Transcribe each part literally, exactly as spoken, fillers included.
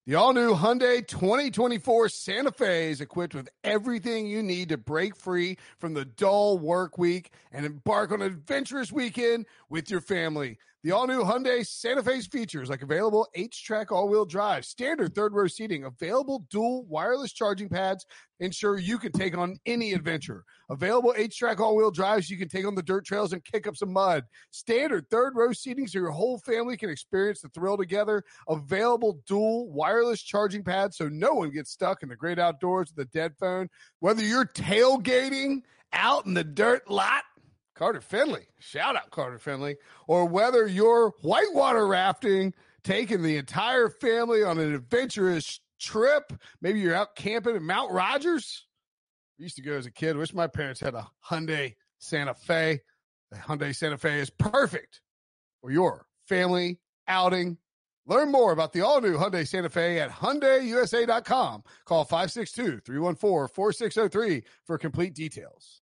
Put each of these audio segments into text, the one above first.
The all-new Hyundai twenty twenty-four Santa Fe is equipped with everything you need to break free from the dull work week and embark on an adventurous weekend with your family. The all-new Hyundai Santa Fe's features like available H-Track all-wheel drive, standard third-row seating, available dual wireless charging pads, ensure you can take on any adventure. Available H-Track all-wheel drives, you can take on the dirt trails and kick up some mud. Standard third-row seating so your whole family can experience the thrill together. Available dual wireless charging pads so no one gets stuck in the great outdoors with a dead phone. Whether you're tailgating out in the dirt lot, Carter Finley, shout out Carter Finley, or whether you're whitewater rafting, taking the entire family on an adventurous trip, maybe you're out camping at Mount Rogers. I used to go as a kid. Wish my parents had a Hyundai Santa Fe. The Hyundai Santa Fe is perfect for your family outing. Learn more about the all-new Hyundai Santa Fe at Hyundai U S A dot com. Call five six two, three one four, four six zero three for complete details.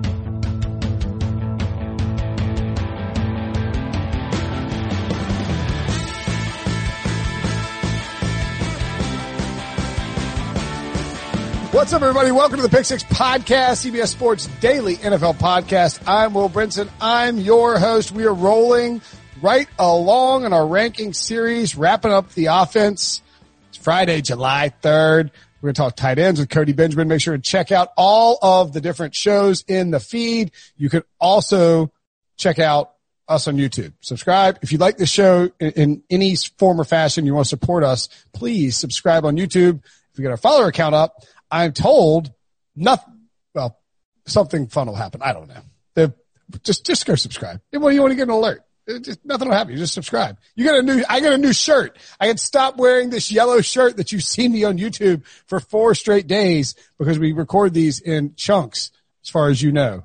What's up, everybody? Welcome to the Pick Six Podcast, C B S Sports Daily N F L Podcast. I'm Will Brinson. I'm your host. We are rolling right along in our ranking series, wrapping up the offense. It's Friday, July third. We're going to talk tight ends with Cody Benjamin. Make sure to check out all of the different shows in the feed. You can also check out us on YouTube. Subscribe. If you like the show in, in any form or fashion, you want to support us, please subscribe on YouTube. If we get our follower account up, I'm told nothing, well, something fun will happen. I don't know. They're, just, just go subscribe. What do you want to get an alert? It just, nothing will happen. You just subscribe. You got a new, I got a new shirt. I had stopped wearing this yellow shirt that you've seen me on YouTube for four straight days because we record these in chunks, as far as you know.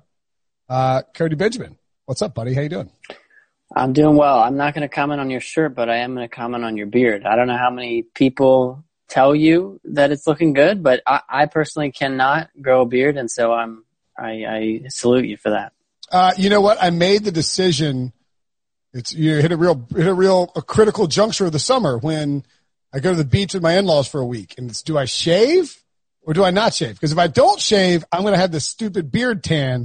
Uh, Cody Benjamin, what's up, buddy? How you doing? I'm doing well. I'm not going to comment on your shirt, but I am going to comment on your beard. I don't know how many people tell you that it's looking good, but I, I personally cannot grow a beard, and so I'm I, I salute you for that. Uh, you know what? I made the decision. It's you hit a real hit a real a critical juncture of the summer when I go to the beach with my in-laws for a week, and it's do I shave or do I not shave? Because if I don't shave, I'm going to have this stupid beard tan.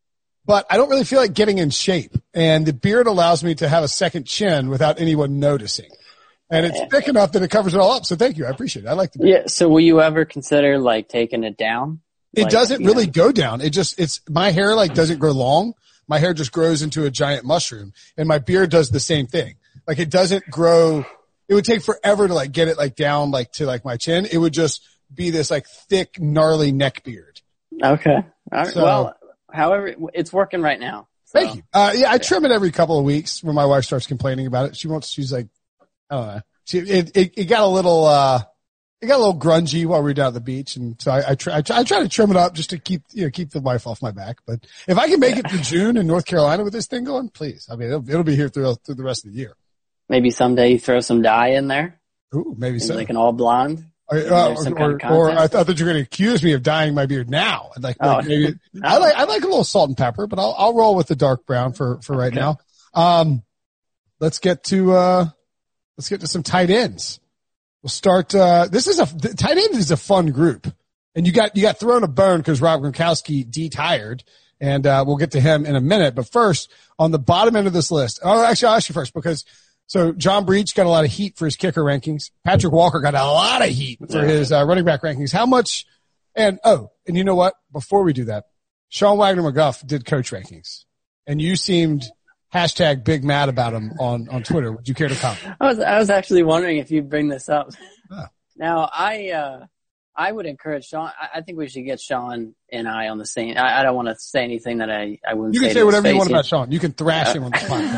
But I don't really feel like getting in shape, and the beard allows me to have a second chin without anyone noticing. And it's thick enough that it covers it all up. So thank you. I appreciate it. I like the beard. Yeah. So will you ever consider like taking it down? It like, doesn't really know? go down. It just, it's, my hair like doesn't grow long. My hair just grows into a giant mushroom, and my beard does the same thing. Like it doesn't grow. It would take forever to like get it like down like to like my chin. It would just be this like thick, gnarly neck beard. Okay. All right. So, well, however, it's working right now. So. Thank you. Uh, yeah, I trim it every couple of weeks when my wife starts complaining about it. She wants, she's like, I don't know. She, it, it, it got a little, uh, it got a little grungy while we were down at the beach. And so I, I try, I try, I try to trim it up just to keep, you know, keep the wife off my back. But if I can make it to June in North Carolina with this thing going, please. I mean, it'll, it'll be here through, through the rest of the year. Maybe someday you throw some dye in there. Ooh, maybe, maybe so. Like an all blonde. Or, uh, or, or, or I thought that you were going to accuse me of dyeing my beard now. Like, oh. like maybe, I like, I like a little salt and pepper, but I'll, I'll roll with the dark brown for, for right okay. now. Um, let's get to, uh, let's get to some tight ends. We'll start, uh, this is a, tight end is a fun group. And you got, you got thrown a bone because Rob Gronkowski de-tired. And, uh, we'll get to him in a minute. But first, on the bottom end of this list, oh, actually, I'll ask you first because, so John Breach got a lot of heat for his kicker rankings. Patrick Walker got a lot of heat for his uh, running back rankings. How much? And, oh, and you know what? Before we do that, Sean Wagner McGuff did coach rankings. And you seemed hashtag big mad about him on, on Twitter. Would you care to comment? I was, I was actually wondering if you'd bring this up. Oh. Now, I, uh, I would encourage Sean. I, I think we should get Sean and I on the same. I, I don't want to say anything that I, I wouldn't say. You can say, say whatever you want about Sean. You can thrash uh, him on the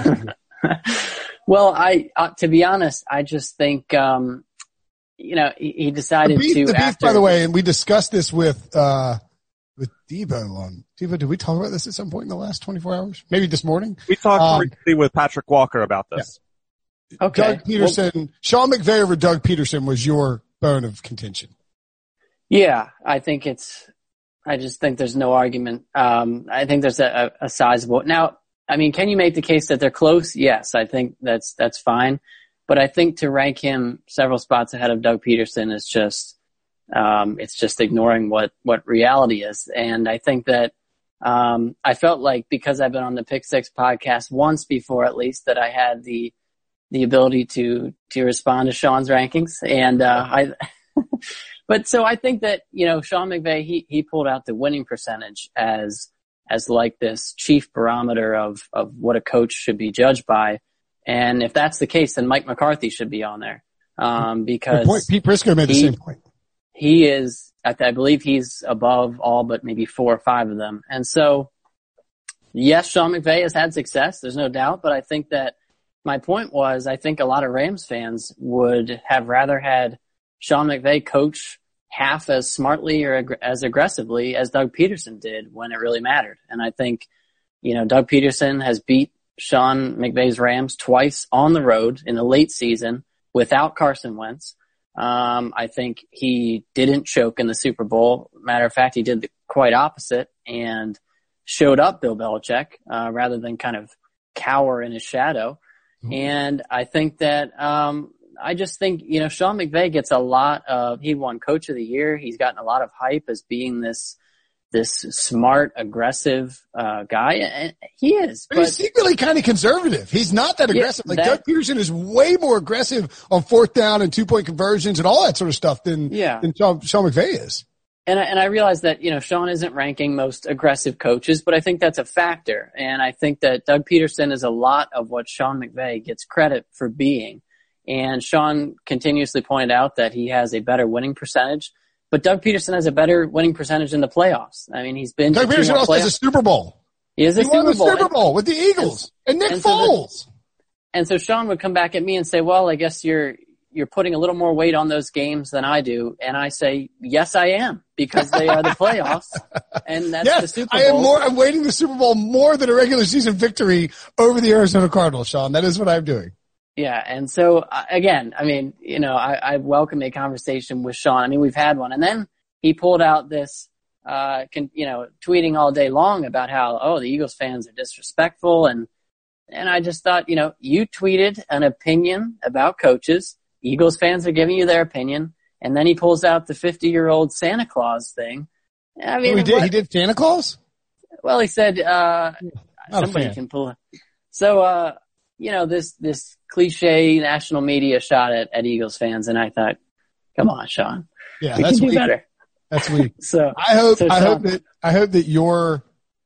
podcast. Well, I, uh, to be honest, I just think, um, you know, he, he decided the beef, to. The beef, after, by the way, and we discussed this with, uh, with Devo on Devo. Did we talk about this at some point in the last twenty-four hours? Maybe this morning? We talked um, briefly with Patrick Walker about this. Yeah. Okay. Doug Peterson, well, Sean McVay over Doug Peterson was your bone of contention. Yeah, I think it's, I just think there's no argument. Um, I think there's a, a, a sizable, now, I mean, can you make the case that they're close? Yes, I think that's, that's fine. But I think to rank him several spots ahead of Doug Peterson is just, um, it's just ignoring what, what reality is. And I think that, um, I felt like because I've been on the Pick Six podcast once before, at least, that I had the, the ability to, to respond to Sean's rankings. And, uh, I, but so I think that, you know, Sean McVay, he, he pulled out the winning percentage as, as like this chief barometer of, of what a coach should be judged by. And if that's the case, then Mike McCarthy should be on there. Um, because point. Pete Prisco made the he, same point. He is, I, I believe he's above all but maybe four or five of them. And so, yes, Sean McVay has had success. There's no doubt. But I think that my point was, I think a lot of Rams fans would have rather had Sean McVay coach half as smartly or ag- as aggressively as Doug Peterson did when it really mattered. And I think, you know, Doug Peterson has beat Sean McVay's Rams twice on the road in the late season without Carson Wentz. Um, I think he didn't choke in the Super Bowl. Matter of fact, he did the quite opposite and showed up Bill Belichick, uh, rather than kind of cower in his shadow. Mm-hmm. And I think that, um, I just think, you know, Sean McVay gets a lot of, he won Coach of the Year. He's gotten a lot of hype as being this, this smart, aggressive, uh, guy. And he is. But, but he's secretly kind of conservative. He's not that aggressive. Yeah, like that, Doug Peterson is way more aggressive on fourth down and two point conversions and all that sort of stuff than, yeah. than Sean, Sean McVay is. And I, and I realize that, you know, Sean isn't ranking most aggressive coaches, but I think that's a factor. And I think that Doug Peterson is a lot of what Sean McVay gets credit for being. And Sean continuously pointed out that he has a better winning percentage, but Doug Peterson has a better winning percentage in the playoffs. I mean, he's been Doug to Peterson also has a Super Bowl. He is a he Super won the Bowl. Super Bowl with the Eagles and, and Nick and Foles. So the, and so Sean would come back at me and say, well, I guess you're, you're putting a little more weight on those games than I do. And I say, yes, I am, because they are the playoffs. And that's yes, the Super Bowl. I am more, I'm weighting the Super Bowl more than a regular season victory over the Arizona Cardinals, Sean. That is what I'm doing. Yeah. And so uh, again, I mean, you know, I, I welcome a conversation with Sean. I mean, we've had one, and then he pulled out this, uh, can, you know, tweeting all day long about how, oh, the Eagles fans are disrespectful. And, and I just thought, you know, you tweeted an opinion about coaches. Eagles fans are giving you their opinion. And then he pulls out the fifty year old Santa Claus thing. I mean, oh, he did, what, he did Santa Claus? Well, he said, uh, Not somebody can pull it. So, uh, you know, this, this cliche national media shot at, at Eagles fans. And I thought, come on, Sean. Yeah, we that's can do weak. better. That's weak. so I hope, so I Sean, hope that, I hope that your,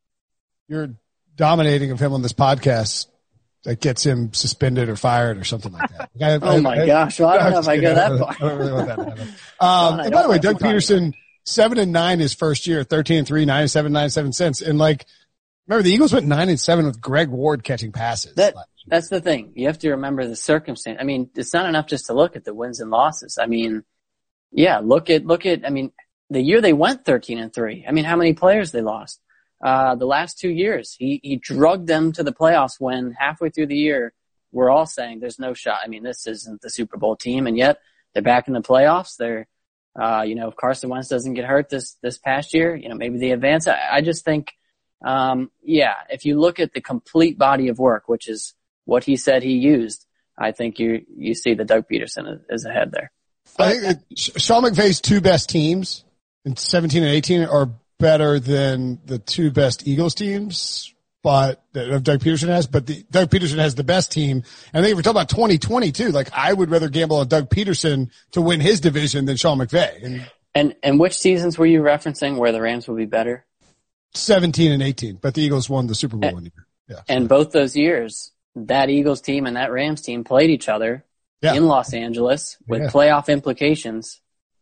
your dominating of him on this podcast that gets him suspended or fired or something like that. I, oh I, my I, gosh. Well, I don't know if I go that far. I don't really want that to happen. Um, and by the way, Doug Peterson, seven and nine his first year, thirteen and three, nine and seven, nine and seven cents. And like, remember the Eagles went nine and seven with Greg Ward catching passes. That, that's the thing. You have to remember the circumstance. I mean, it's not enough just to look at the wins and losses. I mean, yeah, look at, look at, I mean, the year they went thirteen and three. I mean, how many players they lost? Uh, the last two years, he, he drugged them to the playoffs when halfway through the year, we're all saying there's no shot. I mean, this isn't the Super Bowl team, and yet they're back in the playoffs. They're, uh, you know, if Carson Wentz doesn't get hurt this, this past year, you know, maybe they advance. I, I just think, um, yeah, if you look at the complete body of work, which is what he said he used, I think you, you see that Doug Peterson is, is ahead there. I think that Sean McVay's two best teams in seventeen and eighteen are better than the two best Eagles teams, but that Doug Peterson has, but the Doug Peterson has the best team. And I think if we're talking about twenty twenty too, like I would rather gamble on Doug Peterson to win his division than Sean McVay. And, and, and which seasons were you referencing where the Rams will be better? seventeen and eighteen, but the Eagles won the Super Bowl and, one year. Yeah. And both those years, that Eagles team and that Rams team played each other yeah. in Los Angeles with yeah. playoff implications,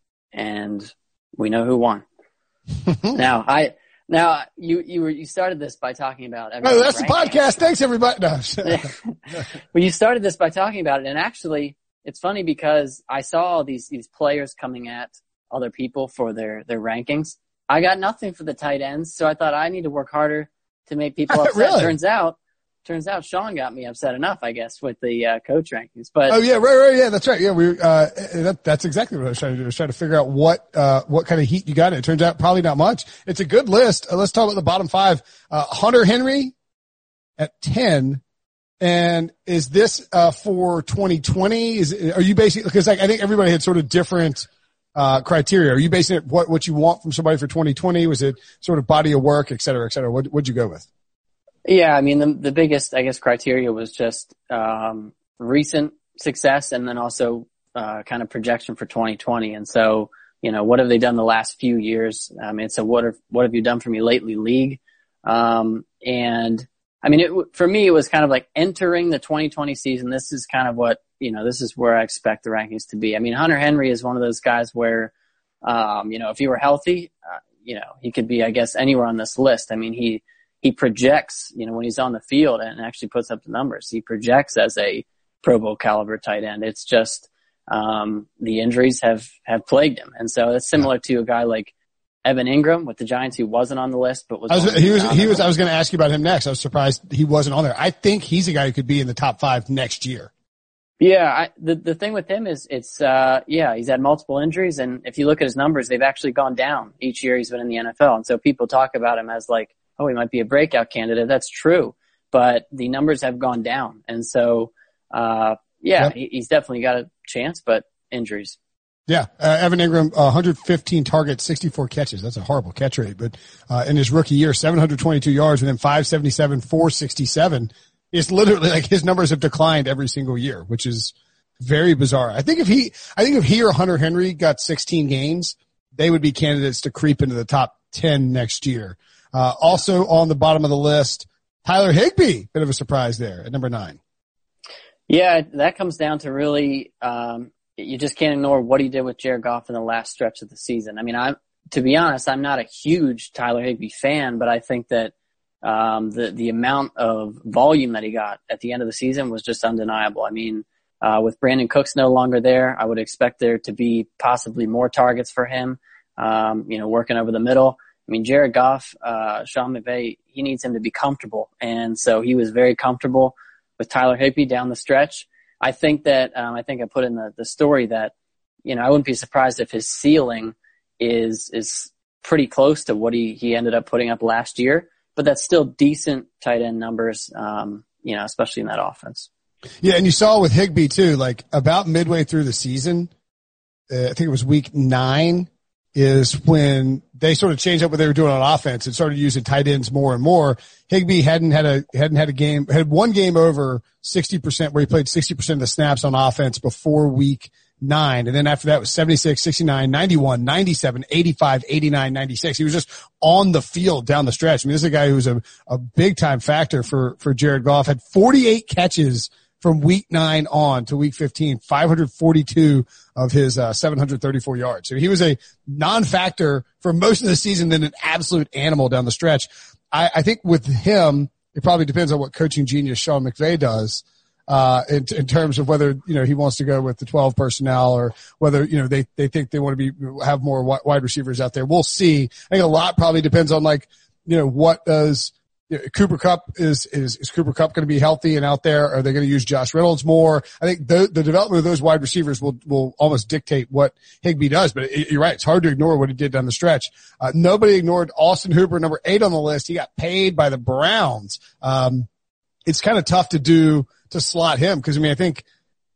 and we know who won. now, I now you you were you started this by talking about. Oh, that's the podcast. Thanks, everybody. No. Well, you started this by talking about it, and actually, it's funny because I saw all these these players coming at other people for their their rankings. I got nothing for the tight ends, so I thought I need to work harder to make people upset. Really? Turns out. Turns out Sean got me upset enough, I guess, with the uh, coach rankings. But oh yeah, right, right, yeah, that's right. Yeah, we uh, that, that's exactly what I was trying to do. I was trying to figure out what uh, what kind of heat you got. It turns out probably not much. It's a good list. Uh, let's talk about the bottom five. Uh, Hunter Henry at ten, And is this uh, for twenty twenty? Is are you basically because like I think everybody had sort of different uh, criteria. Are you basing it what what you want from somebody for twenty twenty? Was it sort of body of work, et cetera, et cetera? What what'd you go with? Yeah, I mean the the biggest I guess criteria was just um, recent success, and then also uh, kind of projection for twenty twenty. And so you know what have they done the last few years? I mean, so what have what have you done for me lately, league? Um, and I mean, it, for me, it was kind of like entering the twenty twenty season. This is kind of what, you know, this is where I expect the rankings to be. I mean, Hunter Henry is one of those guys where, um, you know, if he were healthy, uh, you know, he could be, I guess, anywhere on this list. I mean, he, he projects, you know, when he's on the field and actually puts up the numbers, he projects as a Pro Bowl caliber tight end. It's just, um, the injuries have, have plagued him. And so it's similar to a guy like Evan Ingram with the Giants, who wasn't on the list, but was. I was he was he was. I was going to ask you about him next. I was surprised he wasn't on there. I think he's a guy who could be in the top five next year. Yeah, I, the the thing with him is it's uh yeah he's had multiple injuries, and if you look at his numbers, they've actually gone down each year he's been in the N F L, and so people talk about him as like, oh, he might be a breakout candidate. That's true, but the numbers have gone down, and so uh yeah, yep. he, he's definitely got a chance, but injuries. Yeah, uh, Evan Ingram, uh, one hundred fifteen targets, sixty-four catches. That's a horrible catch rate. But uh, in his rookie year, seven hundred twenty-two yards, and then five seventy-seven, four sixty-seven. It's literally like his numbers have declined every single year, which is very bizarre. I think if he, I think if he or Hunter Henry got sixteen games, they would be candidates to creep into the top ten next year. Uh, also on the bottom of the list, Tyler Higbee, bit of a surprise there at number nine. Yeah, that comes down to really. Um, You just can't ignore what he did with Jared Goff in the last stretch of the season. I mean, I'm, to be honest, I'm not a huge Tyler Higbee fan, but I think that, um, the, the amount of volume that he got at the end of the season was just undeniable. I mean, uh, with Brandon Cooks no longer there, I would expect there to be possibly more targets for him, um, you know, working over the middle. I mean, Jared Goff, uh, Sean McVay, he needs him to be comfortable. And so he was very comfortable with Tyler Higbee down the stretch. I think that, um, I think I put in the, the story that, you know, I wouldn't be surprised if his ceiling is, is pretty close to what he, he ended up putting up last year, but that's still decent tight end numbers, um, you know, especially in that offense. Yeah. And you saw with Higbee too, like about midway through the season, uh, I think it was week nine is when they sort of changed up what they were doing on offense and started using tight ends more and more. Higbee hadn't had a, hadn't had a game, had one game over sixty percent where he played sixty percent of the snaps on offense before week nine. And then after that was seventy-six, sixty-nine, ninety-one, ninety-seven, eighty-five, eighty-nine, ninety-six. He was just on the field down the stretch. I mean, this is a guy who was a, a big time factor for, for Jared Goff, had forty-eight catches from week nine on to week fifteen, five hundred forty-two of his uh, seven hundred thirty-four yards. So he was a non-factor for most of the season, then an absolute animal down the stretch. I, I think with him, it probably depends on what coaching genius Sean McVay does uh, in, in terms of whether, you know, he wants to go with the twelve personnel or whether, you know, they, they think they want to be, have more wide receivers out there. We'll see. I think a lot probably depends on like, you know, what does, Cooper Kupp is, is, is Cooper Kupp going to be healthy and out there? Are they going to use Josh Reynolds more? I think the, the development of those wide receivers will, will almost dictate what Higbee does, but it, you're right. It's hard to ignore what he did down the stretch. Uh, nobody ignored Austin Hooper, number eight on the list. He got paid by the Browns. Um, it's kind of tough to do, to slot him because I mean, I think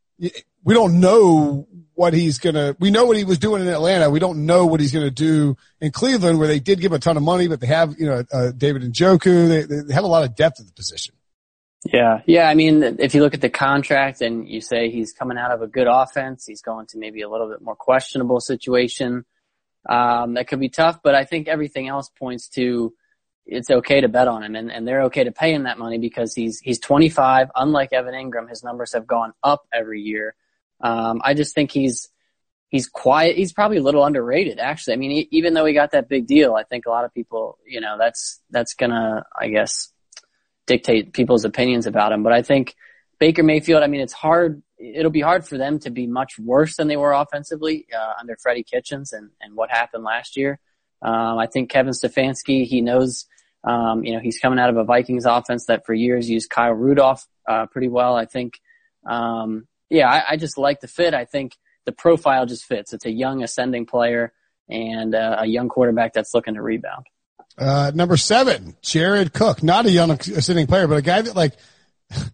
we don't know what he's going to, we know what he was doing in Atlanta. We don't know what he's going to do in Cleveland where they did give a ton of money, but they have, you know, uh, David Njoku. They, they have a lot of depth at the position. Yeah. Yeah. I mean, if you look at the contract and you say he's coming out of a good offense, he's going to maybe a little bit more questionable situation. Um, that could be tough, but I think everything else points to it's okay to bet on him and, and they're okay to pay him that money because he's, he's twenty-five. Unlike Evan Ingram, his numbers have gone up every year. Um, I just think he's, he's quiet. He's probably a little underrated, actually. I mean, he, even though he got that big deal, I think a lot of people, you know, that's, that's gonna, I guess, dictate people's opinions about him. But I think Baker Mayfield, I mean, it's hard. It'll be hard for them to be much worse than they were offensively, uh, under Freddie Kitchens and, and what happened last year. Um, I think Kevin Stefanski, he knows, um, you know, he's coming out of a Vikings offense that for years used Kyle Rudolph, uh, pretty well. I think, um, Yeah, I, I just like the fit. I think the profile just fits. It's a young ascending player and uh, a young quarterback that's looking to rebound. Uh, number seven, Jared Cook, not a young ascending player, but a guy that like,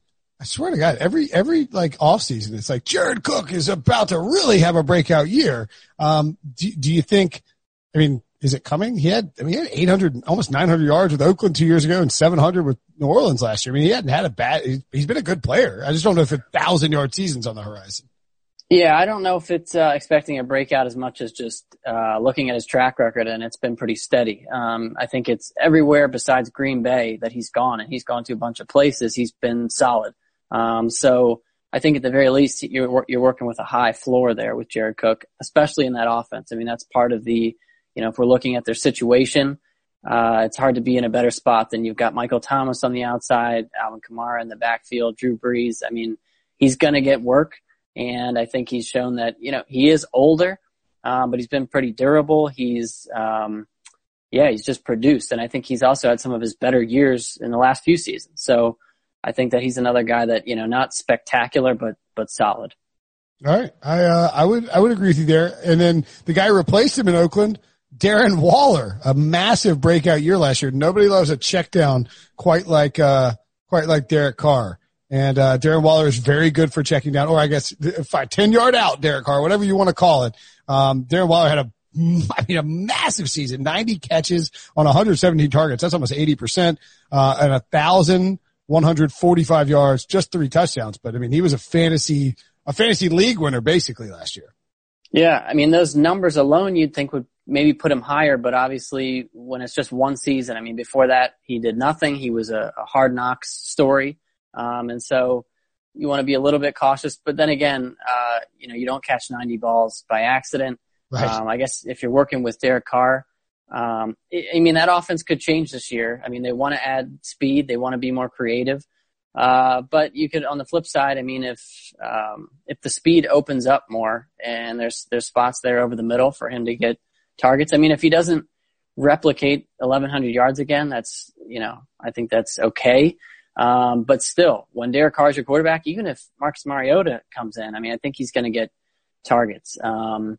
I swear to God, every, every like off season, it's like Jared Cook is about to really have a breakout year. Um, do, do you think, I mean, is it coming? He had, I mean, he had eight hundred, almost nine hundred yards with Oakland two years ago and seven hundred with New Orleans last year. I mean, he hadn't had a bad, he's, he's been a good player. I just don't know if a thousand yard season's on the horizon. Yeah, I don't know if it's uh, expecting a breakout as much as just uh, looking at his track record, and it's been pretty steady. Um, I think it's everywhere besides Green Bay that he's gone, and he's gone to a bunch of places. He's been solid. Um, so I think at the very least, you're, you're working with a high floor there with Jared Cook, especially in that offense. I mean, that's part of the, you know, if we're looking at their situation, uh, it's hard to be in a better spot than you've got Michael Thomas on the outside, Alvin Kamara in the backfield, Drew Brees. I mean, he's going to get work. And I think he's shown that, you know, he is older, um, but he's been pretty durable. He's, um, yeah, he's just produced. And I think he's also had some of his better years in the last few seasons. So I think that he's another guy that, you know, not spectacular, but, but solid. All right. I, uh, I would, I would agree with you there. And then the guy who replaced him in Oakland, Darren Waller, a massive breakout year last year. Nobody loves a check down quite like, uh, quite like Derek Carr. And, uh, Darren Waller is very good for checking down, or I guess five, ten yard out, Derek Carr, whatever you want to call it. Um, Darren Waller had a, I mean, a massive season, ninety catches on one hundred seventeen targets. That's almost eighty percent, uh, and one thousand one hundred forty-five yards, just three touchdowns. But I mean, he was a fantasy, a fantasy league winner basically last year. Yeah. I mean, those numbers alone you'd think would maybe put him higher, but obviously when it's just one season, I mean, before that, he did nothing. He was a, a hard knocks story. Um, and so you want to be a little bit cautious, but then again, uh, you know, you don't catch ninety balls by accident. Right. Um, I guess if you're working with Derek Carr, um, I, I mean, that offense could change this year. I mean, they want to add speed. They want to be more creative. Uh, but you could, on the flip side, I mean, if, um, if the speed opens up more and there's, there's spots there over the middle for him to get targets. I mean, if he doesn't replicate eleven hundred yards again, that's, you know, I think that's okay. Um, but still, when Derek Carr is your quarterback, even if Marcus Mariota comes in, I mean, I think he's going to get targets. Um,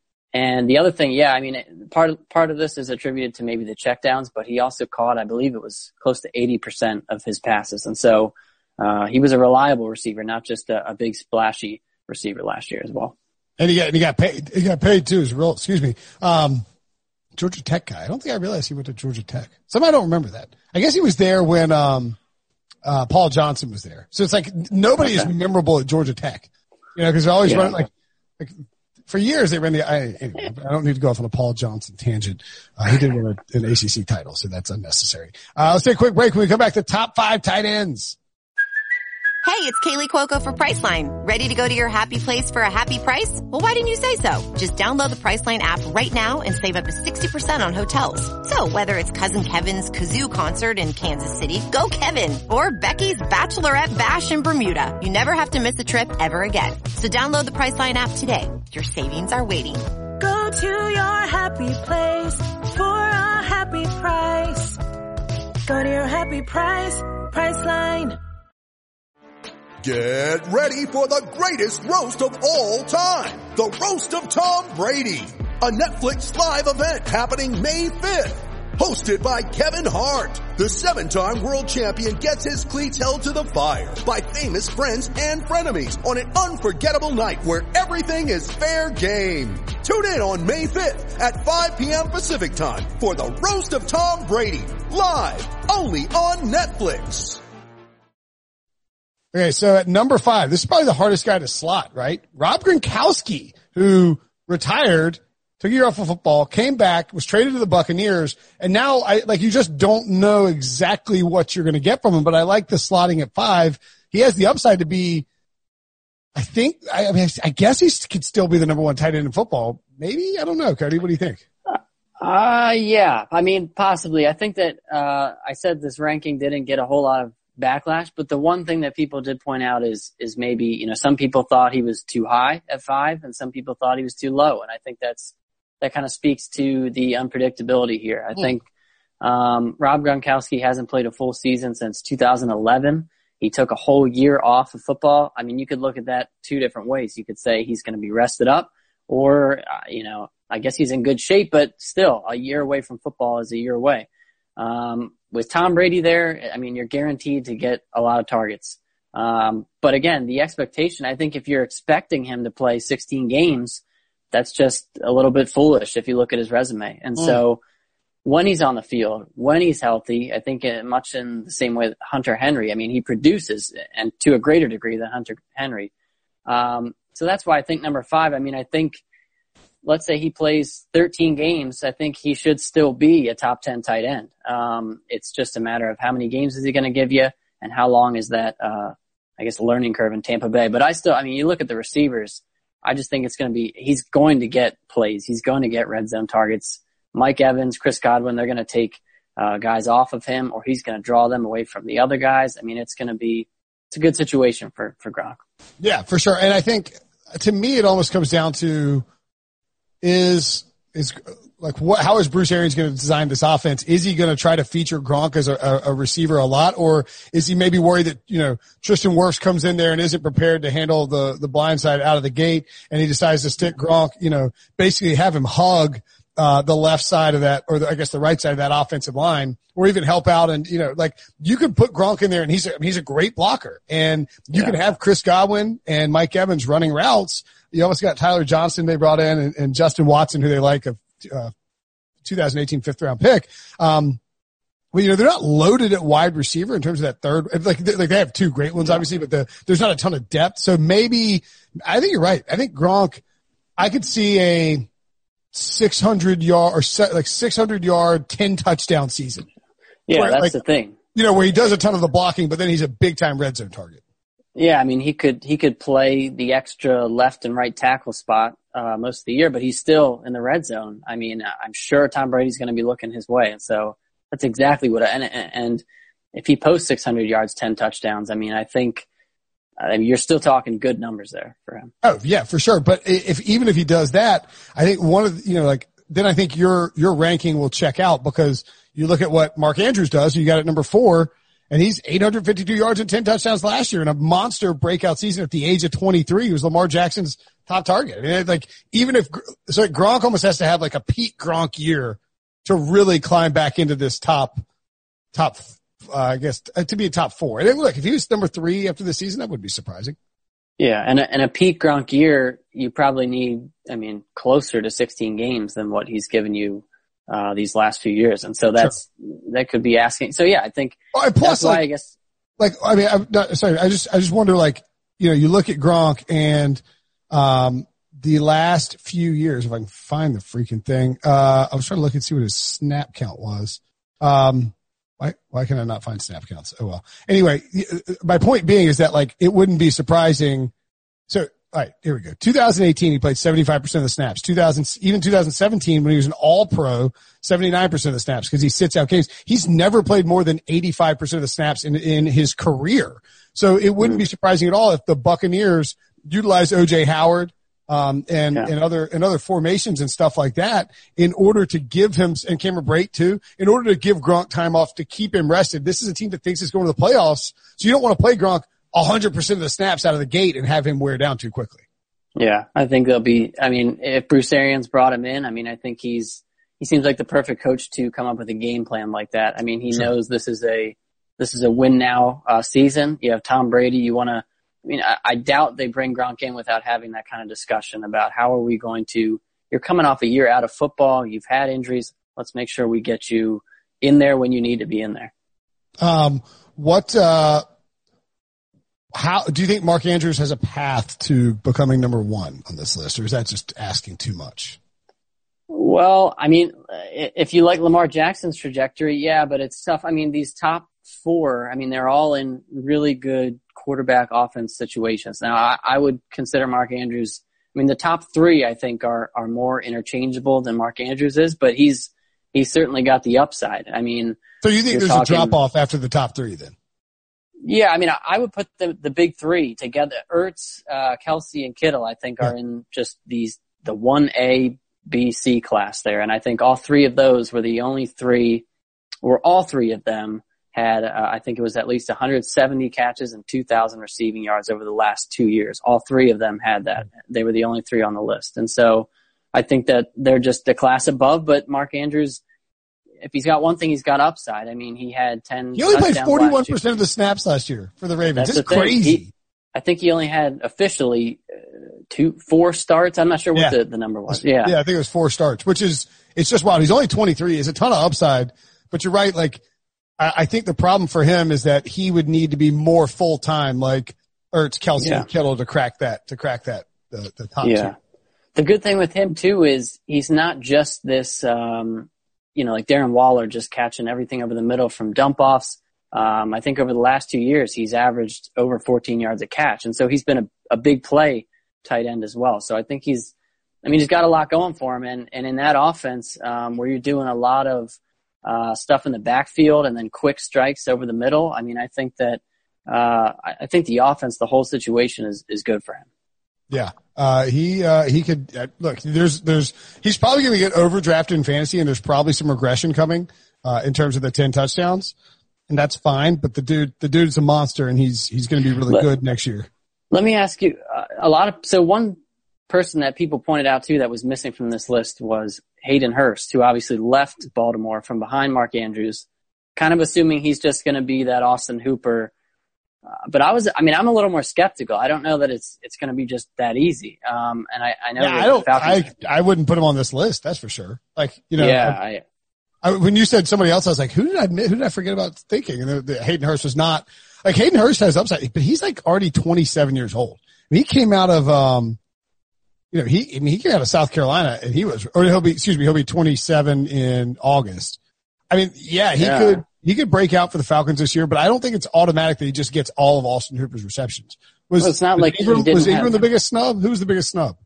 and the other thing, yeah, I mean, part of, part of this is attributed to maybe the checkdowns, but he also caught, I believe it was close to eighty percent of his passes. And so, uh, he was a reliable receiver, not just a, a big splashy receiver last year as well. And he got, and he got paid, he got paid too, is real, excuse me. Um, Georgia Tech guy. I don't think I realized he went to Georgia Tech. Somehow I don't remember that. I guess he was there when, um, Uh, Paul Johnson was there. So it's like nobody okay. is memorable at Georgia Tech, you know, cause they're always yeah. running like, like for years they ran the, I, anyway, I don't need to go off on a Paul Johnson tangent. Uh, he did win a, an A C C title, so that's unnecessary. Uh, let's take a quick break. When we come back to top five tight ends. Hey, it's Kaylee Cuoco for Priceline. Ready to go to your happy place for a happy price? Well, why didn't you say so? Just download the Priceline app right now and save up to sixty percent on hotels. So whether it's Cousin Kevin's Kazoo Concert in Kansas City, go Kevin, or Becky's Bachelorette Bash in Bermuda, you never have to miss a trip ever again. So download the Priceline app today. Your savings are waiting. Go to your happy place for a happy price. Go to your happy price, Priceline. Get ready for the greatest roast of all time. The Roast of Tom Brady. A Netflix live event happening May fifth. Hosted by Kevin Hart. The seven-time world champion gets his cleats held to the fire by famous friends and frenemies on an unforgettable night where everything is fair game. Tune in on May fifth at five p.m. Pacific time for the Roast of Tom Brady. Live only on Netflix. Okay, so at number five, this is probably the hardest guy to slot, right? Rob Gronkowski, who retired, took a year off of football, came back, was traded to the Buccaneers, and now I like you just don't know exactly what you're going to get from him. But I like the slotting at five. He has the upside to be, I think, I, I mean, I guess he could still be the number one tight end in football. Maybe, I don't know, Cody. What do you think? Uh, yeah, I mean, possibly. I think that uh I said this ranking didn't get a whole lot of backlash, but the one thing that people did point out is, is maybe, you know, some people thought he was too high at five and some people thought he was too low. And I think that's, that kind of speaks to the unpredictability here. I mm. think, um, Rob Gronkowski hasn't played a full season since two thousand eleven. He took a whole year off of football. I mean, you could look at that two different ways. You could say he's going to be rested up or, uh, you know, I guess he's in good shape, but still a year away from football is a year away. Um, with Tom Brady there, I mean, you're guaranteed to get a lot of targets. Um, but again, the expectation, I think if you're expecting him to play sixteen games, that's just a little bit foolish if you look at his resume. And mm. so when he's on the field, when he's healthy, I think much in the same way that Hunter Henry, I mean, he produces, and to a greater degree than Hunter Henry. Um, so that's why I think number five, I mean, I think, let's say he plays thirteen games, I think he should still be a top ten tight end. Um, it's just a matter of how many games is he going to give you and how long is that, uh, I guess, learning curve in Tampa Bay. But I still, I mean, you look at the receivers, I just think it's going to be, he's going to get plays. He's going to get red zone targets. Mike Evans, Chris Godwin, they're going to take uh, guys off of him, or he's going to draw them away from the other guys. I mean, it's going to be, it's a good situation for, for Gronk. Yeah, for sure. And I think, to me, it almost comes down to is, is like, what, how is Bruce Arians going to design this offense? Is he going to try to feature Gronk as a, a, a receiver a lot, or is he maybe worried that, you know, Tristan Wirfs comes in there and isn't prepared to handle the, the blind side out of the gate, and he decides to stick Gronk, you know, basically have him hug Uh, the left side of that, or the, I guess the right side of that offensive line, or even help out. And, you know, like, you could put Gronk in there and he's a, he's a great blocker, and you yeah. can have Chris Godwin and Mike Evans running routes. You almost got Tyler Johnson they brought in, and, and Justin Watson, who they like, a, uh, twenty eighteen fifth round pick. Um, well, you know, they're not loaded at wide receiver in terms of that third, like, they, like they have two great ones, obviously, but the, there's not a ton of depth. So maybe, I think you're right. I think Gronk, I could see a six hundred yard or set, like six hundred yard, ten touchdown season. Yeah, where, that's like, the thing. You know, where he does a ton of the blocking, but then he's a big time red zone target. Yeah, I mean, he could, he could play the extra left and right tackle spot, uh, most of the year, but he's still in the red zone. I mean, I'm sure Tom Brady's going to be looking his way. And so that's exactly what, I, and, and if he posts six hundred yards, ten touchdowns, I mean, I think, I mean, you're still talking good numbers there for him. Oh, yeah, for sure. But if, even if he does that, I think one of the, you know, like, then I think your, your ranking will check out, because you look at what Mark Andrews does. You got at number four, and he's eight hundred fifty-two yards and ten touchdowns last year in a monster breakout season at the age of twenty-three. He was Lamar Jackson's top target. I mean, like, even if, so like Gronk almost has to have like a Pete Gronk year to really climb back into this top, top Uh, I guess uh, to be a top four. And then, look, if he was number three after the season, that would be surprising. Yeah, and a, and a Pete Gronk year, you probably need, I mean, closer to sixteen games than what he's given you uh these last few years. And so that's, sure. that could be asking. So yeah, I think oh, plus, that's why like, I guess. Like, I mean, I'm not, sorry, I just, I just wonder, like, you know, you look at Gronk and, um, the last few years, if I can find the freaking thing, uh, I was trying to look and see what his snap count was. Um, Why, why can I not find snap counts? Oh, well. Anyway, my point being is that, like, it wouldn't be surprising. So, all right, here we go. twenty eighteen, he played seventy-five percent of the snaps. two thousand, even twenty seventeen, when he was an all-pro, seventy-nine percent of the snaps, because he sits out games. He's never played more than eighty-five percent of the snaps in, in his career. So it wouldn't be surprising at all if the Buccaneers utilized O J Howard, um, and, yeah. and other, and other formations and stuff like that in order to give him, and Cameron Brate too, in order to give Gronk time off to keep him rested. This is a team that thinks it's going to the playoffs. So you don't want to play Gronk one hundred percent of the snaps out of the gate and have him wear down too quickly. Yeah, I think they'll be, I mean, if Bruce Arians brought him in, I mean, I think he's, he seems like the perfect coach to come up with a game plan like that. I mean, he sure. knows this is a, this is a win now, uh, season. You have Tom Brady. You want to, I mean, I, I doubt they bring Gronk in without having that kind of discussion about how are we going to, you're coming off a year out of football. You've had injuries. Let's make sure we get you in there when you need to be in there. Um, what, uh, how do you think Mark Andrews has a path to becoming number one on this list, or is that just asking too much? Well, I mean, if you like Lamar Jackson's trajectory, yeah, but it's tough. I mean, these top four, I mean, they're all in really good quarterback offense situations. Now, I, I would consider Mark Andrews, I mean, the top three, I think, are, are more interchangeable than Mark Andrews is, but he's, he's certainly got the upside. I mean, so you think there's talking, a drop off after the top three then? Yeah, I mean, I, I would put the, the big three together. Ertz, uh, Kelsey, and Kittle, I think, are yeah. in just these, the one A, B, C class there. And I think all three of those were the only three, or all three of them had, uh, I think it was at least one hundred seventy catches and two thousand receiving yards over the last two years. All three of them had that. They were the only three on the list. And so I think that they're just a class above, but Mark Andrews, if he's got one thing, he's got upside. I mean, he had ten. He only played forty-one percent of the snaps last year for the Ravens. That's It's crazy. He, I think he only had officially uh, two, four starts. I'm not sure what yeah. the, the number was. Yeah. Yeah, I think it was four starts, which is, it's just wild. He's only twenty-three. It's a ton of upside, but you're right. Like, I, I think the problem for him is that he would need to be more full time, like Ertz, Kelsey, yeah. and Kittle to crack that, to crack that, the, the top yeah. two. The good thing with him too is he's not just this, um, you know, like Darren Waller just catching everything over the middle from dump offs. Um, I think over the last two years, he's averaged over fourteen yards a catch. And so he's been a, a big play tight end as well. So I think he's, I mean, he's got a lot going for him. And, and in that offense, um, where you're doing a lot of, uh, stuff in the backfield and then quick strikes over the middle, I mean, I think that, uh, I, I think the offense, the whole situation is, is good for him. Yeah. Uh, he, uh, he could, uh, look, there's, there's, he's probably going to get overdrafted in fantasy, and there's probably some regression coming, uh, in terms of the ten touchdowns. And that's fine, but the dude, the dude's a monster, and he's, he's going to be really let, good next year. Let me ask you, uh, a lot of, so one person that people pointed out too that was missing from this list was Hayden Hurst, who obviously left Baltimore from behind Mark Andrews, kind of assuming he's just going to be that Austin Hooper. Uh, but I was, I mean, I'm a little more skeptical. I don't know that it's, it's going to be just that easy. Um, and I, I know, yeah, I don't, I, I wouldn't put him on this list. That's for sure. Like, you know, yeah, I, I, I, when you said somebody else, I was like, who did I admit, who did I forget about thinking? And the, the, Hayden Hurst was not, like, Hayden Hurst has upside, but he's like already twenty-seven years old. I mean, he came out of, um, you know, he, I mean, he came out of South Carolina, and he was, or he'll be, excuse me, he'll be twenty-seven in August. I mean, yeah, he yeah. could, he could break out for the Falcons this year, but I don't think it's automatic that he just gets all of Austin Hooper's receptions. Was, well, it's not was like Ingram, he didn't was Ingram have, the biggest snub? Who was the biggest snub?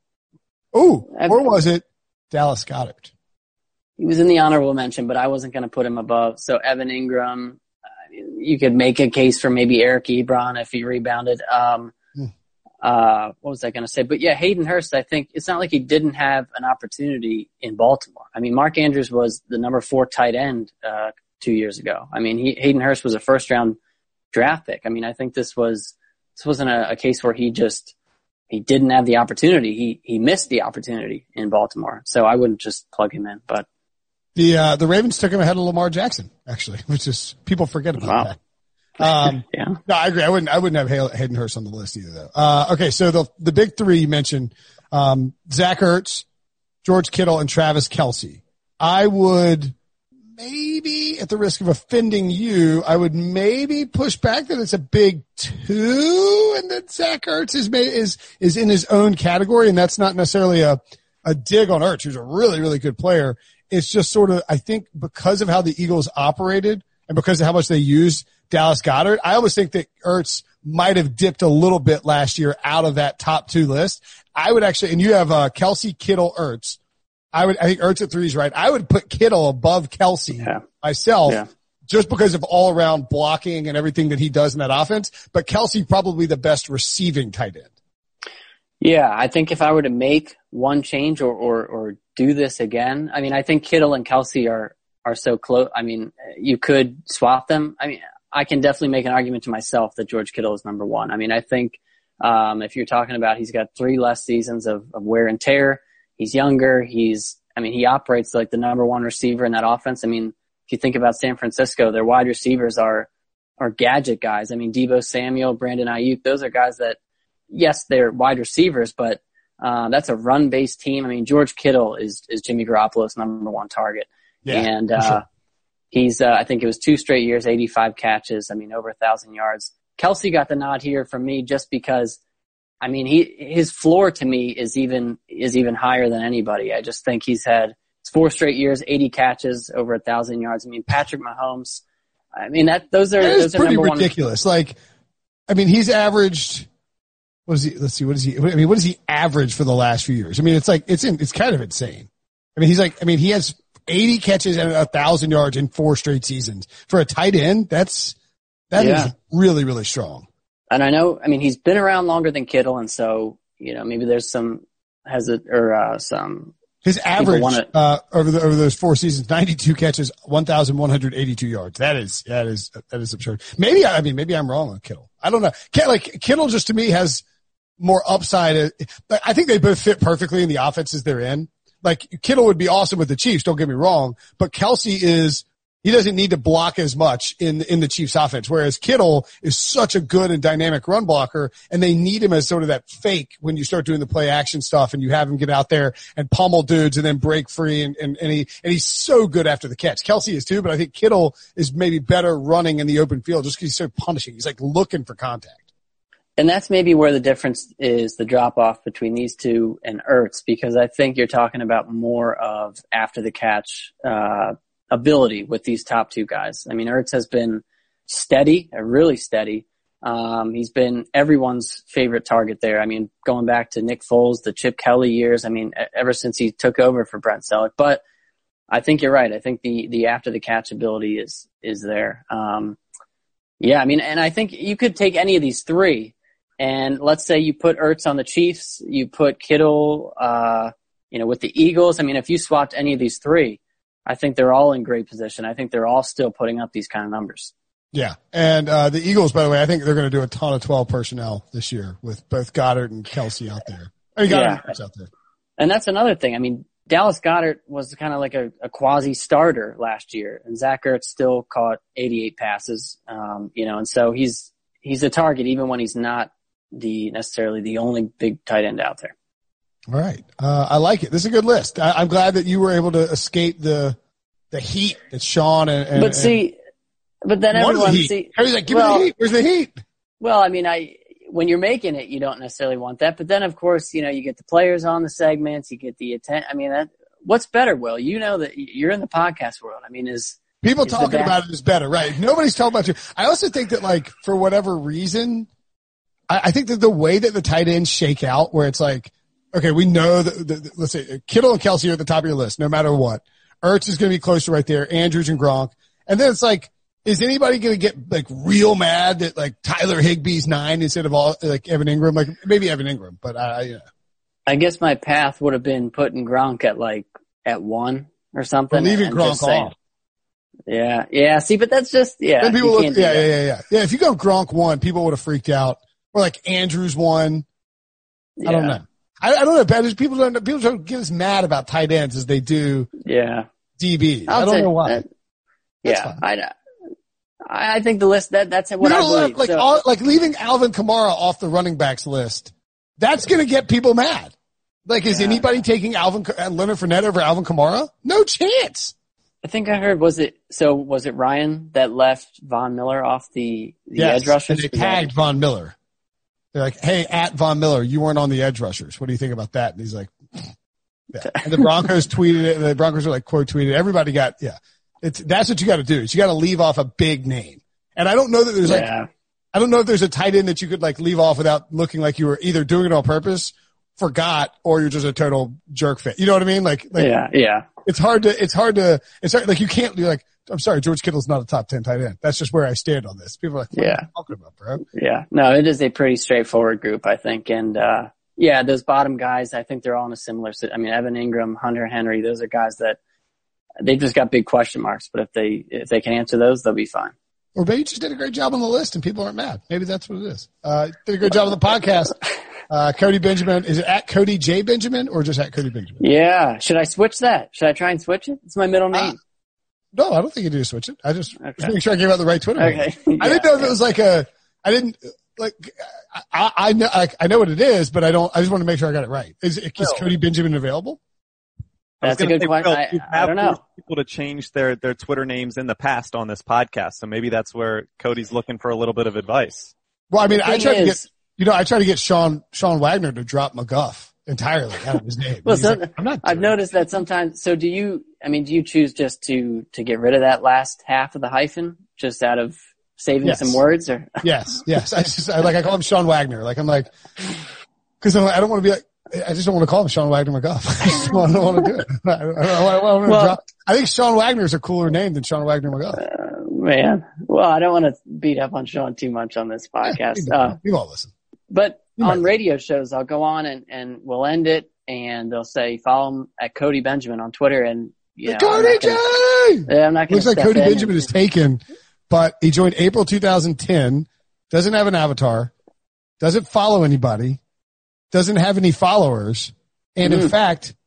Oh, or was it Dallas Goedert? He was in the honorable mention, but I wasn't going to put him above. So Evan Ingram, uh, you could make a case for maybe Eric Ebron if he rebounded. Um, hmm. uh, what was I going to say? But yeah, Hayden Hurst, I think it's not like he didn't have an opportunity in Baltimore. I mean, Mark Andrews was the number four tight end, uh, two years ago. I mean, he, Hayden Hurst was a first round draft pick. I mean, I think this was, this wasn't a, a case where he just, he didn't have the opportunity. He, he missed the opportunity in Baltimore. So I wouldn't just plug him in, but. The, uh, the Ravens took him ahead of Lamar Jackson, actually, which is, people forget about wow. that. Um, yeah. No, I agree. I wouldn't, I wouldn't have Hayden Hurst on the list either, though. Uh, okay. So the, the big three you mentioned, um, Zach Ertz, George Kittle, and Travis Kelce. I would maybe, at the risk of offending you, I would maybe push back that it's a big two, and that Zach Ertz is, is, is in his own category. And that's not necessarily a, a dig on Ertz, who's a really, really good player. It's just sort of, I think because of how the Eagles operated and because of how much they used Dallas Goedert, I always think that Ertz might have dipped a little bit last year out of that top two list. I would actually, and you have, uh, Kelce, Kittle, Ertz. I would, I think Ertz at three is right. I would put Kittle above Kelce yeah. myself yeah. just because of all around blocking and everything that he does in that offense. But Kelce probably the best receiving tight end. Yeah, I think if I were to make one change or, or, or do this again, I mean, I think Kittle and Kelce are, are so close. I mean, you could swap them. I mean, I can definitely make an argument to myself that George Kittle is number one. I mean, I think, um, if you're talking about he's got three less seasons of, of wear and tear, he's younger, he's, I mean, he operates like the number one receiver in that offense. I mean, if you think about San Francisco, their wide receivers are, are gadget guys. I mean, Deebo Samuel, Brandon Ayuk, those are guys that, yes, they're wide receivers, but uh, that's a run-based team. I mean, George Kittle is, is Jimmy Garoppolo's number one target. Yeah, and uh, sure. he's, uh, I think it was two straight years, eighty-five catches. I mean, over a thousand yards. Kelce got the nod here from me just because, I mean, he, his floor to me is even, is even higher than anybody. I just think he's had four straight years, eighty catches, over a thousand yards. I mean, Patrick Mahomes, I mean, that, those are, that those is are pretty number ridiculous. One. Like, I mean, he's averaged, what is he, let's see, what is he, I mean, what is he average for the last few years? I mean, it's like, it's in, it's kind of insane. I mean, he's like, I mean, he has eighty catches and a thousand yards in four straight seasons. For a tight end, that's, that yeah. is really, really strong. And I know, I mean, he's been around longer than Kittle, and so, you know, maybe there's some hesit or uh, some. His average wanna, uh, over the over those four seasons, ninety-two catches, one thousand one hundred eighty-two yards. That is that is that is absurd. Maybe I mean maybe I'm wrong on Kittle. I don't know. Like Kittle just to me has more upside. I think they both fit perfectly in the offenses they're in. like Kittle would be awesome with the Chiefs. Don't get me wrong, but Kelsey is, he doesn't need to block as much in, in the Chiefs offense, whereas Kittle is such a good and dynamic run blocker, and they need him as sort of that fake when you start doing the play action stuff and you have him get out there and pummel dudes and then break free, and, and, and he, and he's so good after the catch. Kelsey is too, but I think Kittle is maybe better running in the open field just because he's so punishing. He's like looking for contact. And that's maybe where the difference is, the drop off between these two and Ertz, because I think you're talking about more of after the catch, uh, ability with these top two guys. I mean, Ertz has been steady, really steady. Um, he's been everyone's favorite target there. I mean, going back to Nick Foles, the Chip Kelly years, I mean, ever since he took over for Brent Selleck. But I think you're right. I think the, the after the catch ability is, is there. Um, yeah, I mean, and I think you could take any of these three, and let's say you put Ertz on the Chiefs, you put Kittle, uh, you know, with the Eagles. I mean, if you swapped any of these three, I think they're all in great position. I think they're all still putting up these kind of numbers. Yeah. And, uh, the Eagles, by the way, I think they're going to do a ton of twelve personnel this year with both Goddard and Kelsey out there. I mean, Goddard yeah. out there. And that's another thing. I mean, Dallas Goedert was kind of like a, a quasi starter last year, and Zach Ertz still caught eighty-eight passes. Um, you know, and so he's, he's a target even when he's not the necessarily the only big tight end out there. All right. Uh, I like it. This is a good list. I, I'm glad that you were able to escape the, the heat that Sean and, and but see, but then everyone the see, He's like, give well, me the heat. Where's the heat? Well, I mean, I, when you're making it, you don't necessarily want that, but then of course, you know, you get the players on the segments, you get the atten- I mean, that, what's better, Will? You know that you're in the podcast world. I mean, is people is talking about it is better, right? Nobody's talking about you. I also think that, like, for whatever reason, I, I think that the way that the tight ends shake out, where it's like, okay, we know that, that let's say Kittle and Kelsey are at the top of your list, no matter what. Ertz is going to be close to right there. Andrews and Gronk. And then it's like, is anybody going to get like real mad that like Tyler Higbee's nine instead of all like Evan Ingram? Like maybe Evan Ingram, but I, you know. I guess my path would have been putting Gronk at like at one or something. Or leaving Gronk off. Yeah, yeah. See, but that's just yeah. Then people you look, can't do yeah, that. yeah, yeah, yeah. Yeah, if you go Gronk one, people would have freaked out. Or like Andrews one. Yeah. I don't know. I, I don't know. But people don't people don't get as mad about tight ends as they do. Yeah. D Bs. I'll I don't take know why. that. Yeah, I, I think the list that that's what you I know, believe. like so, all, like leaving Alvin Kamara off the running backs list. That's going to get people mad. Like, is Yeah. anybody taking Alvin uh, Leonard Fournette over Alvin Kamara? No chance. I think I heard was it so was it Ryan that left Von Miller off the the Yes, edge rushers? and they tagged Von Miller. They're like, hey, at Von Miller, you weren't on the edge rushers. What do you think about that? And he's like, yeah. And the Broncos tweeted it, and the Broncos are like quote tweeted. Everybody got, yeah. It's, that's what you got to do. Is you got to leave off a big name. And I don't know that there's Yeah. like, I don't know if there's a tight end that you could like leave off without looking like you were either doing it on purpose, forgot, or you're just a total jerk fit. You know what I mean? Like, like Yeah, yeah. it's hard to, it's hard to, it's hard, like you can't be like, I'm sorry, George Kittle's not a top ten tight end. That's just where I stand on this. People are like, what Yeah. are you talking about, bro? Yeah. No, it is a pretty straightforward group, I think. And, uh, yeah, those bottom guys, I think they're all in a similar, I mean, Evan Ingram, Hunter Henry, those are guys that they've just got big question marks, but if they, if they can answer those, they'll be fine. Or maybe you just did a great job on the list and people aren't mad. Maybe that's what it is. Uh, did a great job on the podcast. Uh, Cody Benjamin, is it at Cody J Benjamin or just at Cody Benjamin? Yeah. Should I switch that? Should I try and switch it? It's my middle name. Uh, no, I don't think you need to switch it. I just, Okay. just make sure I gave out the right Twitter name. Okay. I didn't know if it was like a, I didn't, like, I, I know, I, I know what it is, but I don't, I just want to make sure I got it right. Is, is No. Cody Benjamin available? I was That's a gonna good say, question. Will, I, you I have don't know. forced people to change their, their Twitter names in the past on this podcast, so maybe that's where Cody's looking for a little bit of advice. Well, I mean, The I thing tried to get, is- you know, I tried to get Sean, Sean Wagner to drop McGuff entirely out of his name. Well, He's so, like, I'm not I've doing it. noticed that sometimes, so do you, I mean, do you choose just to, to get rid of that last half of the hyphen just out of saving Yes. some words or? Yes, yes. I just, I like, I call him Sean Wagner. Like, I'm like, cause I don't want to be like, I just don't want to call him Sean Wagner McGuff. I just don't, I don't want to do it. I, don't, I, don't, I, don't want to Well- drop. I think Sean Wagner is a cooler name than Sean Wagner McGuff. Uh, man. Well, I don't want to beat up on Sean too much on this podcast. Yeah, Uh, you all listen. but You on might. radio shows, I'll go on and, and we'll end it and they'll say, follow him at Cody Benjamin on Twitter. And, you know, I'm Cody not J! gonna- yeah, I'm not going Looks to like step Cody in Benjamin and- is taken, but he joined April two thousand ten, doesn't have an avatar, doesn't follow anybody, doesn't have any followers, and in Mm. fact,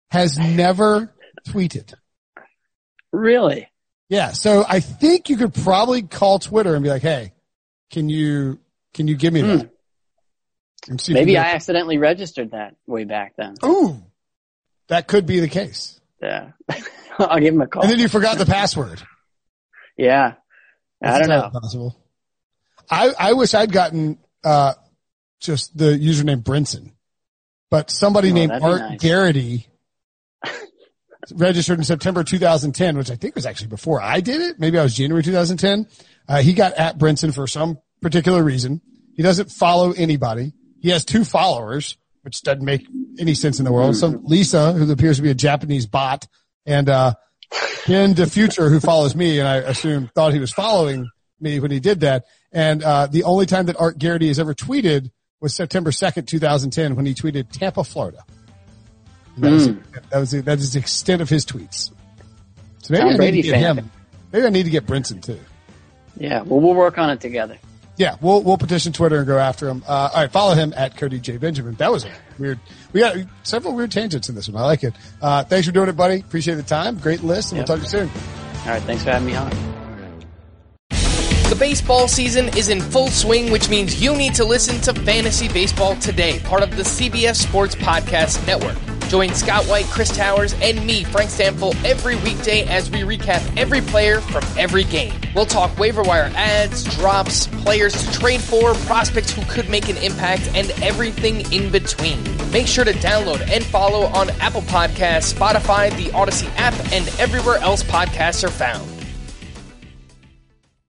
has never tweeted. Really? Yeah. So I think you could probably call Twitter and be like, hey, can you, can you give me that? Mm. And see Maybe if I you accidentally registered that way back then. Ooh, that could be the case. Yeah. I'll give him a call. And then you forgot the password. Yeah. I That's don't know. Possible. I, I wish I'd gotten, uh, just the username Brinson, but somebody Oh, named that'd be Art nice. Garrity registered in September two thousand ten, which I think was actually before I did it. Maybe I was January two thousand ten. Uh, he got at Brinson for some particular reason. He doesn't follow anybody. He has two followers, which doesn't make any sense in the world. Some Lisa, who appears to be a Japanese bot, and, uh, Ken DeFuture, who follows me, and I assume thought he was following me when he did that. And, uh, the only time that Art Garrity has ever tweeted was September second, two thousand ten, when he tweeted Tampa, Florida. And that, mm. was, that was that is the extent of his tweets. So maybe Tom I need Brady to get fan. him. Maybe I need to get Brinson too. Yeah, well, we'll work on it together. Yeah, we'll we'll petition Twitter and go after him. Uh, all right, follow him at Cody J Benjamin. That was a weird. We got several weird tangents in this one. I like it. Uh, thanks for doing it, buddy. Appreciate the time. Great list, and Yep. we'll talk to you soon. All right, thanks for having me on. The baseball season is in full swing, which means you need to listen to Fantasy Baseball Today, part of the C B S Sports Podcast Network. Join Scott White, Chris Towers, and me, Frank Stample, every weekday as we recap every player from every game. We'll talk waiver wire ads, drops, players to trade for, prospects who could make an impact, and everything in between. Make sure to download and follow on Apple Podcasts, Spotify, the Odyssey app, and everywhere else podcasts are found.